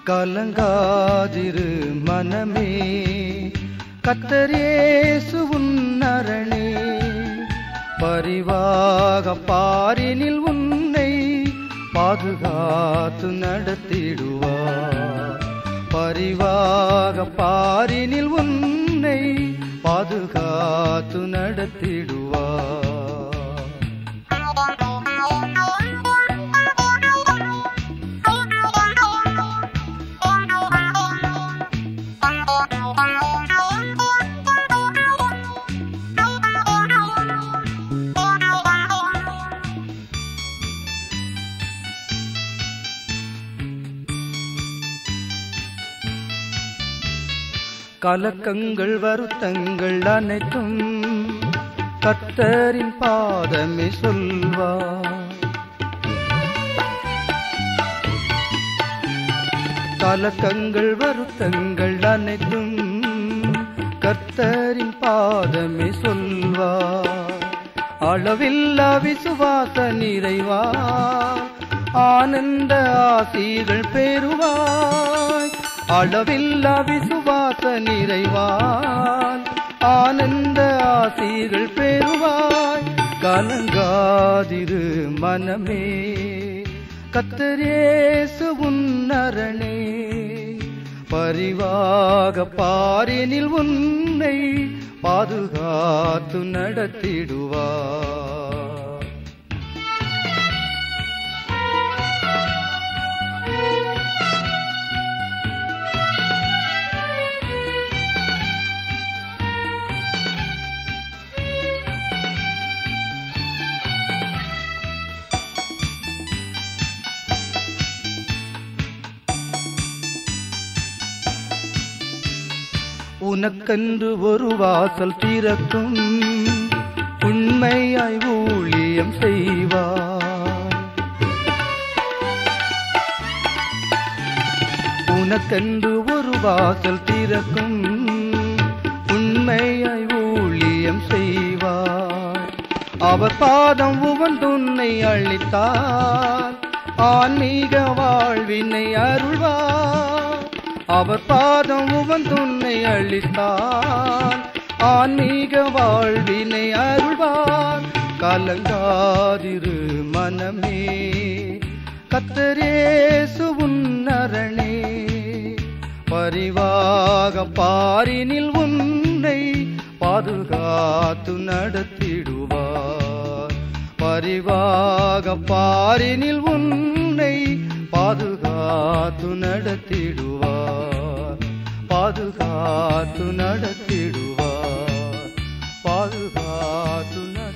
கலங்காதிரு மனமே, கர்த்தர் இயேசு உன்னரணே. பரிவாக பாரினில் உன்னை பாதுகாத்து நடத்திடுவார். பரிவாக பாரினில் உன்னை பாதுகாத்து நடத்திடுவார். கலக்கங்கள் வருத்தங்கள் அனைத்தும் கர்த்தரின் பாதமே சொல்வார். கலக்கங்கள் வருத்தங்கள் அனைத்தும் கர்த்தரின் பாதமே சொல்வார். அளவில்லா விசுவாச நிறைவார், ஆனந்த ஆசீர்கள் பெறுவாய். அளவில்லா விசுவாச நிறைவான், ஆனந்த ஆசீர்கள் பெறுவாய். கலங்காதிரு மனமே, கர்த்தர் இயேசு உன்னரணே. பரிவாக பாரினில் உன்னை பாதுகாத்து நடத்திடுவார். உனக்கென்று ஒரு வாசல் திறக்கும், உண்மையாய் ஊழியம் செய்வார். உனக்கென்று ஒரு வாசல் திறக்கும், உண்மையாய் ஊழியம் செய்வார். அவர் பாதம் உவந்துன்னை அளித்தார், ஆன்மீக வாழ்வினை அருள்வார். அவர் பாதம் உவந்துன்னை அளித்தார், ஆன்மீக வாழ்வினை அருள்வார். கலங்காதிரு மனமே, கர்த்தர் இயேசு உன்னரணே. பரிவாக பாரினில் உன்னை பாதுகாத்து நடத்திடுவார். பரிவாக பாரினில் உன்னை பாதுகாத்து நடத்திடுவார். பாதுகாத்து நடத்திடுவார். பாதுகாத்து